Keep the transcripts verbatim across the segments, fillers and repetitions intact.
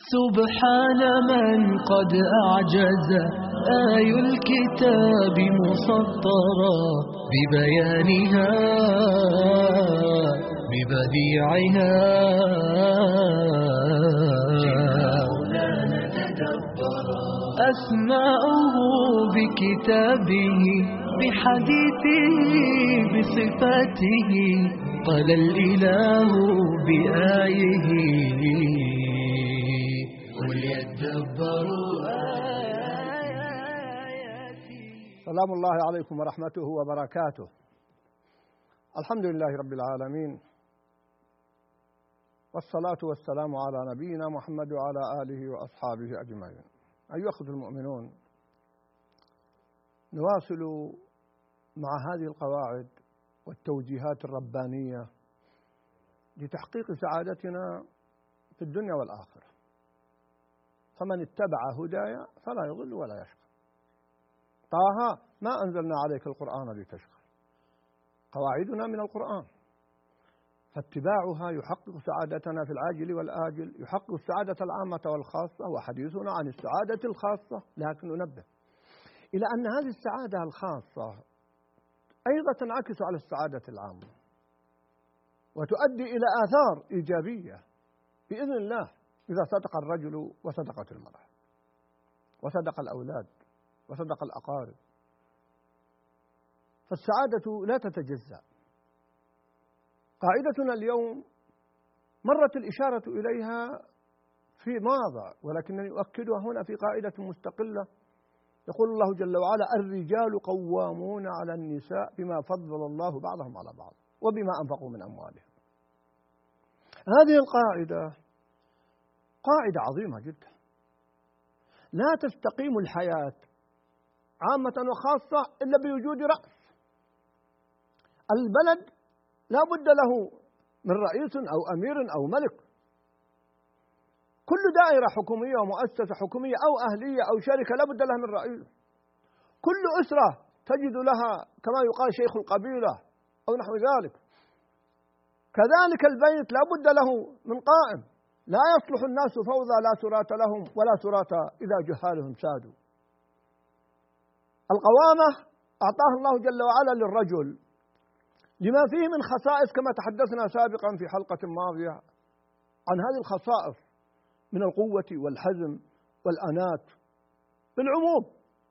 سبحان من قد أعجز آي الكتاب مسطرا ببيانها ببديعها أسماؤه بكتابه بحديثه بصفاته قال الإله بآيه وليدبروا آياته. سلام الله عليكم ورحمته وبركاته. الحمد لله رب العالمين، والصلاة والسلام على نبينا محمد وعلى آله وأصحابه أجمعين. أيها الأخوة المؤمنون، نواصل مع هذه القواعد والتوجيهات الربانية لتحقيق سعادتنا في الدنيا والآخرة. فمن اتبع هدايا فلا يضل ولا يشقى. طه ما أنزلنا عليك القرآن لتشقى، قواعدنا من القرآن، فاتباعها يحقق سعادتنا في العاجل والآجل، يحقق السعادة العامة والخاصة. وحديثنا عن السعادة الخاصة، لكن ننبه إلى أن هذه السعادة الخاصة أيضا تنعكس على السعادة العامة، وتؤدي إلى آثار إيجابية بإذن الله إذا صدق الرجل وصدقت المرأة وصدق الأولاد وصدق الأقارب. فالسعادة لا تتجزأ. قاعدتنا اليوم مرت الإشارة إليها في ماضى، ولكنني أؤكدها هنا في قاعدة مستقلة. يقول الله جل وعلا: الرجال قوامون على النساء بما فضل الله بعضهم على بعض وبما أنفقوا من أموالهم. هذه القاعدة قاعدة عظيمة جدا. لا تستقيم الحياة عامة وخاصة إلا بوجود رأس. البلد لا بد له من رئيس أو أمير أو ملك. كل دائرة حكومية ومؤسسة حكومية أو أهلية أو شركة لا بد لها من رئيس. كل أسرة تجد لها كما يقال شيخ القبيلة أو نحو ذلك. كذلك البيت لا بد له من قائم. لا يصلح الناس فوضى لا سراة لهم ولا سراة إذا جهالهم سادوا. القوامة أعطاها الله جل وعلا للرجل لما فيه من خصائص، كما تحدثنا سابقا في حلقة ماضية عن هذه الخصائص من القوة والحزم والأنات بالعموم.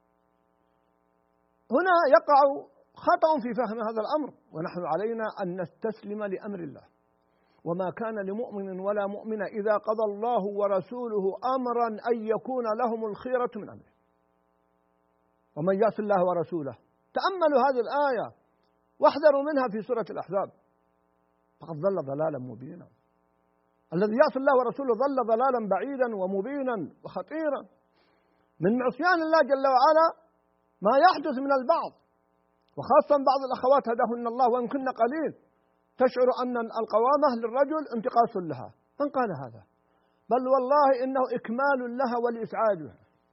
هنا يقع خطأ في فهم هذا الأمر، ونحن علينا أن نستسلم لأمر الله. وما كان لمؤمن ولا مؤمنة إذا قضى الله ورسوله أمرا أن يكون لهم الخيرة من أمره ومن يعص الله ورسوله. تأملوا هذه الآية واحذروا منها في سورة الأحزاب. فقد ضل ضلالا مبينا. الذي يعصي الله ورسوله ضل ضلالا بعيدا ومبينا وخطيرا. من عصيان الله جل وعلا ما يحدث من البعض، وخاصة بعض الأخوات هداهن الله وإن كن قليل، تشعر أن القوامة للرجل انتقاص لها. من قال هذا؟ بل والله إنه إكمال لها ولإسعادها.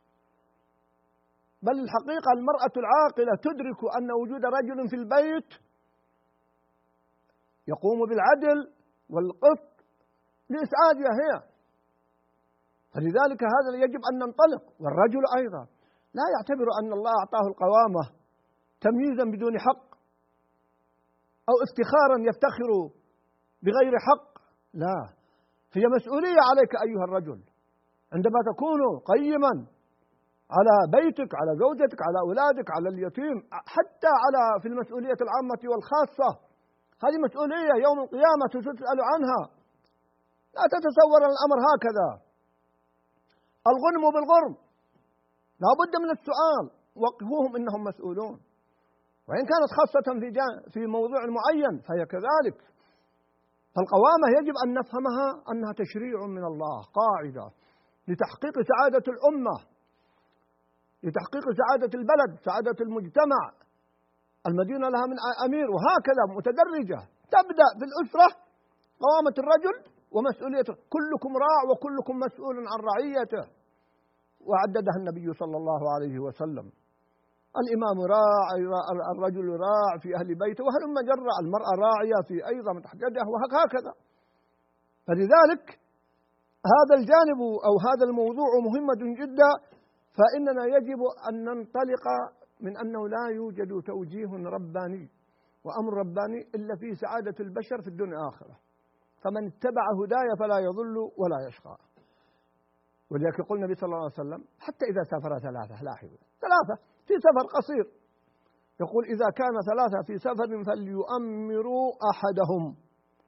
بل الحقيقة المرأة العاقلة تدرك أن وجود رجل في البيت يقوم بالعدل والقسط لإسعادها هي. فلذلك هذا يجب أن ننطلق. والرجل أيضا لا يعتبر أن الله أعطاه القوامة تمييزا بدون حق أو افتخارا يفتخر بغير حق. لا، هي مسؤولية عليك أيها الرجل عندما تكون قيما على بيتك، على زوجتك، على أولادك، على اليتيم، حتى على في المسؤولية العامة والخاصة. هذه مسؤولية يوم القيامة تسأل عنها. لا تتصور الأمر هكذا. الغنم بالغرم، لا بد من السؤال. وقفوهم إنهم مسؤولون. وإن كانت خاصة في في موضوع معين فهي كذلك. فالقوامة يجب أن نفهمها أنها تشريع من الله، قاعدة لتحقيق سعادة الأمة، لتحقيق سعادة البلد، سعادة المجتمع. المدينة لها من أمير، وهكذا متدرجة. تبدأ بالأسرة، قوامة الرجل ومسؤوليته. كلكم راع وكلكم مسؤول عن رعيته، وعددها النبي صلى الله عليه وسلم. الإمام راع، الرجل راع في أهل بيته، وهلم جرى. المرأة راعية في أيضا تحت يده، وهكذا. فلذلك هذا الجانب أو هذا الموضوع مهمة جدا، فإننا يجب أن ننطلق من أنه لا يوجد توجيه رباني وأمر رباني إلا في سعادة البشر في الدنيا والآخرة، فمن اتبع هداي فلا يضل ولا يشقى. ولذلك يقول النبي صلى الله عليه وسلم حتى إذا سافر ثلاثة، لاحظوا ثلاثة في سفر قصير، يقول إذا كان ثلاثة في سفر فليؤمروا أحدهم،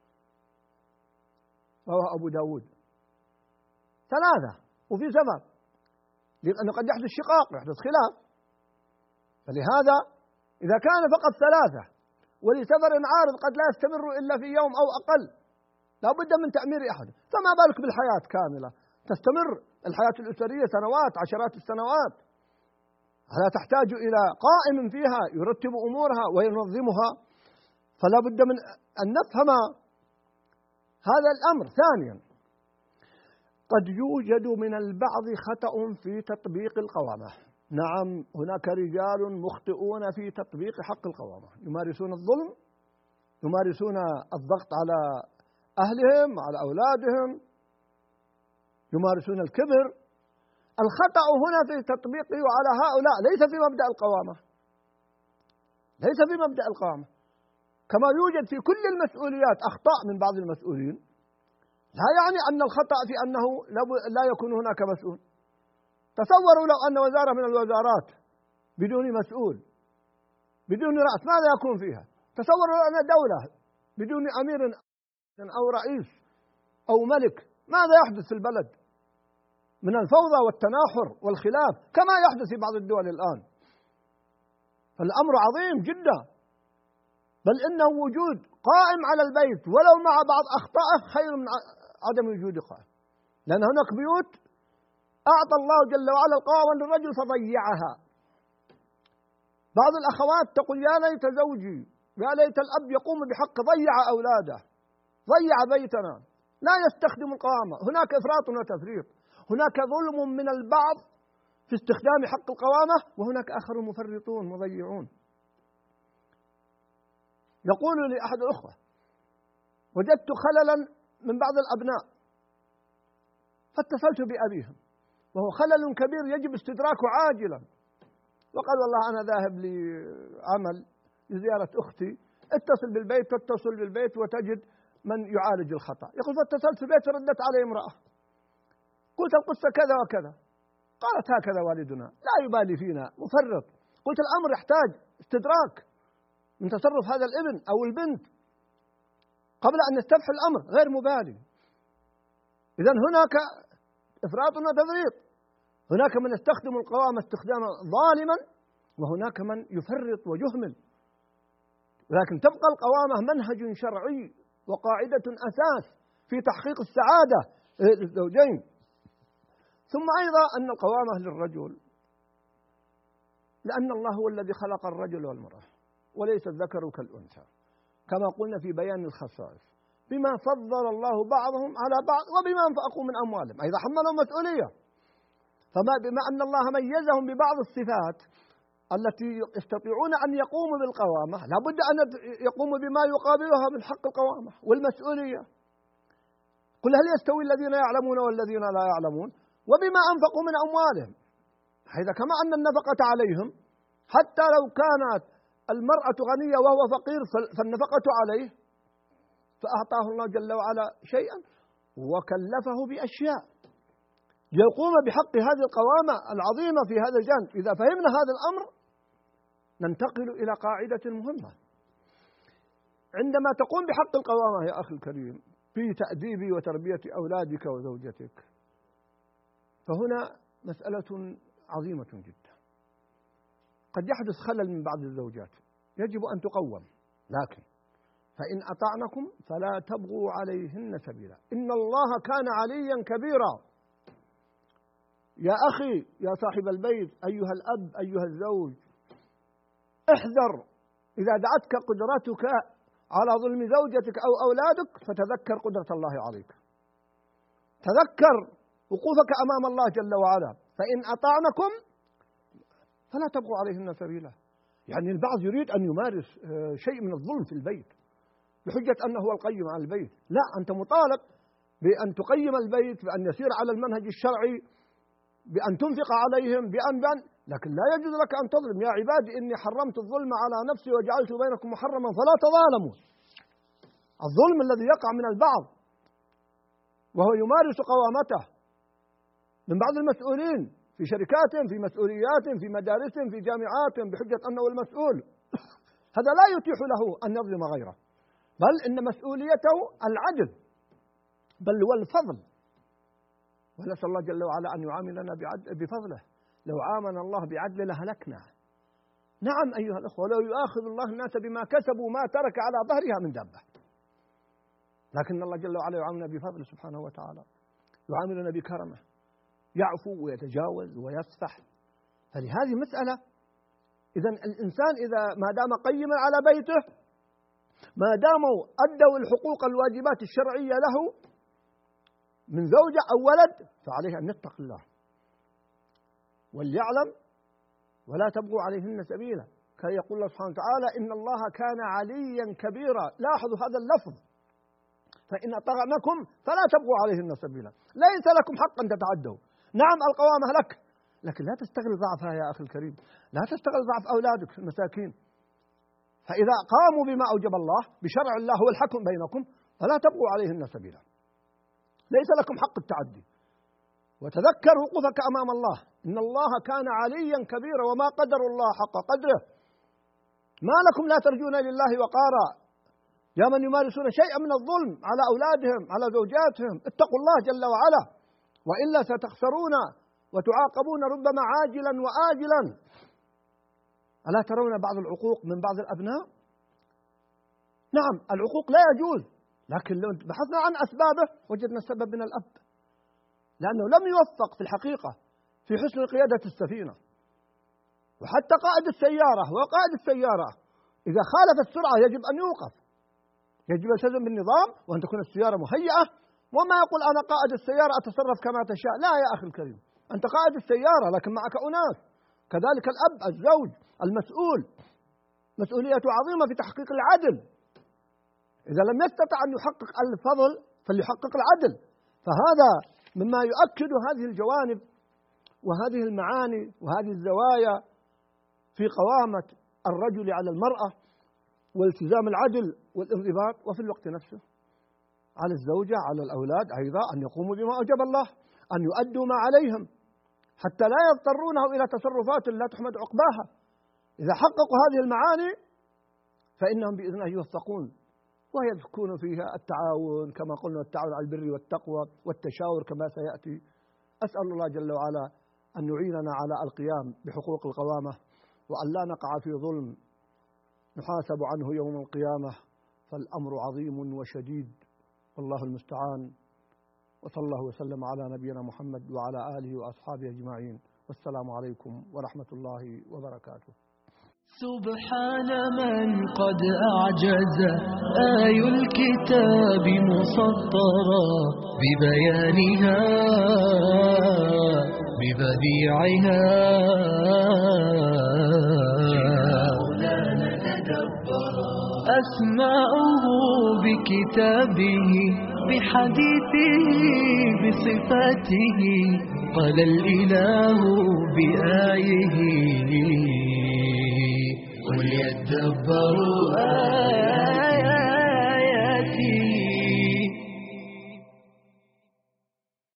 رواه أبو داود. ثلاثة وفي سفر، لأنه قد يحدث شقاق، يحدث خلاف، فلهذا إذا كان فقط ثلاثة ولسفر عارض قد لا يستمر إلا في يوم أو أقل، لا بد من تأمير أحد، فما بالك بالحياة كاملة تستمر الحياة الأسرية سنوات عشرات السنوات، هذا تحتاج إلى قائم فيها يرتب أمورها وينظمها، فلا بد من أن نفهم هذا الأمر. ثانيا، قد يوجد من البعض خطأ في تطبيق القوامة. نعم، هناك رجال مخطئون في تطبيق حق القوامة، يمارسون الظلم، يمارسون الضغط على أهلهم على أولادهم، يمارسون الكبر. الخطأ هنا في تطبيقه على هؤلاء ليس في مبدأ القوامة، ليس في مبدأ القوامة، كما يوجد في كل المسؤوليات أخطاء من بعض المسؤولين، لا يعني أن الخطأ في أنه لا يكون هناك مسؤول. تصوروا لو أن وزارة من الوزارات بدون مسؤول بدون رأس، ماذا يكون فيها؟ تصوروا لو أن دولة بدون أمير أو رئيس أو ملك، ماذا يحدث في البلد من الفوضى والتناحر والخلاف كما يحدث في بعض الدول الآن. فالأمر عظيم جدا، بل إنه وجود قائم على البيت ولو مع بعض أخطائه خير من عدم وجود قائم، لأن هناك بيوت أعطى الله جل وعلا القوامة للرجل فضيعها. بعض الأخوات تقول يا ليت زوجي، يا ليت الأب يقوم بحق، ضيع أولاده، ضيع بيتنا، لا يستخدم القوامة. هناك إفراط وتفريط، هناك ظلم من البعض في استخدام حق القوامة، وهناك آخرون مفرطون مضيعون. يقول لي أحد الأخوة وجدت خللا من بعض الأبناء فاتصلت بأبيهم وهو خلل كبير يجب استدراكه عاجلا، وقال والله أنا ذاهب لعمل لزيارة أختي، اتصل بالبيت، تتصل بالبيت وتجد من يعالج الخطأ. يقول فاتصلت في البيت ردت علي امرأة، قلت القصة كذا وكذا، قالت هكذا والدنا لا يبالي فينا، مفرط. قلت الأمر يحتاج استدراك من تصرف هذا الابن أو البنت قبل أن يستفحل الأمر، غير مبالي. إذن هناك إفراط وتفريط، هناك من يستخدم القوامة استخداما ظالما، وهناك من يفرط ويهمل. لكن تبقى القوامة منهج شرعي وقاعدة أساس في تحقيق السعادة للزوجين. ثم أيضا أن القوامة للرجل لأن الله هو الذي خلق الرجل والمرأة وليس الذكر كالأنثى، كما قلنا في بيان الخصائص، بما فضل الله بعضهم على بعض وبما أنفقوا من أموالهم، أيضا حملهم مسؤولية. فما بما أن الله ميزهم ببعض الصفات التي يستطيعون أن يقوموا بالقوامة، لا بد أن يقوموا بما يقابلها من حق القوامة والمسؤولية. قل هل يستوي الذين يعلمون والذين لا يعلمون وبما أنفقوا من أموالهم، هذا كما أن النفقة عليهم، حتى لو كانت المرأة غنية وهو فقير فالنفقة عليه، فأعطاه الله جل وعلا شيئا وكلفه بأشياء يقوم بحق هذه القوامة العظيمة في هذا الجانب. إذا فهمنا هذا الأمر ننتقل إلى قاعدة مهمة. عندما تقوم بحق القوامة يا أخي الكريم في تأديب وتربية أولادك وزوجتك، فهنا مسألة عظيمة جدا. قد يحدث خلل من بعض الزوجات يجب أن تقوم، لكن فإن أطعنكم فلا تبغوا عليهن سبيلا إن الله كان عليا كبيرا. يا أخي يا صاحب البيت، أيها الأب، أيها الزوج، احذر إذا دعتك قدرتك على ظلم زوجتك أو أولادك فتذكر قدرة الله عليك، تذكر وقوفك أمام الله جل وعلا. فإن أطعنكم فلا تبغوا عليهن سبيلا، يعني البعض يريد أن يمارس شيء من الظلم في البيت بحجة أنه هو القيم على البيت، لا، أنت مطالب بأن تقيم البيت، بأن يسير على المنهج الشرعي، بأن تنفق عليهم، بأن بأن لكن لا يجوز لك أن تظلم. يا عبادي إني حرمت الظلم على نفسي وجعلته بينكم محرما فلا تظالموا. الظلم الذي يقع من البعض وهو يمارس قوامته من بعض المسؤولين في شركاتهم، في مسؤولياتهم، في مدارسهم، في جامعاتهم، بحجة أنه المسؤول، هذا لا يتيح له أن يظلم غيره، بل إن مسؤوليته العدل بل والفضل. ونسأل الله جل وعلا أن يعاملنا بفضله. لو عاملنا الله بعدل لهلكنا. نعم أيها الأخوة، لو يؤاخذ الله الناس بما كسبوا ما ترك على ظهرها من دابة، لكن الله جل وعلا يعاملنا بفضله سبحانه وتعالى، يعاملنا بكرمه، يعفو ويتجاوز ويصفح. فلهذه مسألة، إذن الإنسان إذا ما دام قيما على بيته، ما داموا أدوا الحقوق الواجبات الشرعية له من زوجة أو ولد، فعليه أن يتق الله وليعلم ولا تبغوا عليهن سبيلا. كي يقول الله سبحانه وتعالى إن الله كان عليا كبيرا. لاحظوا هذا اللفظ، فإن أطعنكم فلا تبغوا عليهن سبيلا. ليس لكم حق أن تتعدوا. نعم القوامة لك، لكن لا تستغل ضعفها يا أخي الكريم، لا تستغل ضعف أولادك المساكين. فإذا قاموا بما أوجب الله بشرع الله هو الحكم بينكم فلا تبغوا عليهن سبيلا. ليس لكم حق التعدي. وتذكر وقوفك أمام الله، إن الله كان عليا كبيرا وما قدر الله حق قدره. ما لكم لا ترجون لله وقارا يا من يمارسون شيئا من الظلم على أولادهم على زوجاتهم. اتقوا الله جل وعلا، وإلا ستخسرون وتعاقبون ربما عاجلا وآجلا. ألا ترون بعض العقوق من بعض الأبناء؟ نعم العقوق لا يجوز، لكن لو بحثنا عن أسبابه وجدنا السبب من الأب، لأنه لم يوفق في الحقيقة في حسن قيادة السفينة. وحتى قائد السيارة وقائد السيارة إذا خالف السرعة يجب أن يوقف، يجب أن يلتزم بالنظام وأن تكون السيارة مهيئة، وما يقول أنا قائد السيارة أتصرف كما تشاء. لا يا أخي الكريم، أنت قائد السيارة لكن معك أناس. كذلك الأب الزوج المسؤول مسؤوليته عظيمة في تحقيق العدل. إذا لم يستطع أن يحقق الفضل فليحقق العدل. فهذا مما يؤكد هذه الجوانب وهذه المعاني وهذه الزوايا في قوامة الرجل على المرأة والتزام العدل والانضباط، وفي الوقت نفسه على الزوجة على الأولاد أيضا أن يقوموا بما أوجب الله، أن يؤدوا ما عليهم حتى لا يضطرونه إلى تصرفات لا تحمد عقباها. إذا حققوا هذه المعاني فإنهم بإذن الله يوفقون، ويكون فيها التعاون كما قلنا، التعاون على البر والتقوى والتشاور كما سيأتي. أسأل الله جل وعلا أن يعيننا على القيام بحقوق القوامة، وأن لا نقع في ظلم نحاسب عنه يوم القيامة، فالأمر عظيم وشديد والله المستعان. وصلى الله وسلم على نبينا محمد وعلى آله وأصحابه أجمعين، والسلام عليكم ورحمة الله وبركاته. سبحان من قد أعجز آي الكتاب مسطرا ببيانها ببديعها، أسماؤه بكتابه بحديثه بصفاته، قال الإله بآيه قل يدبروا آياته.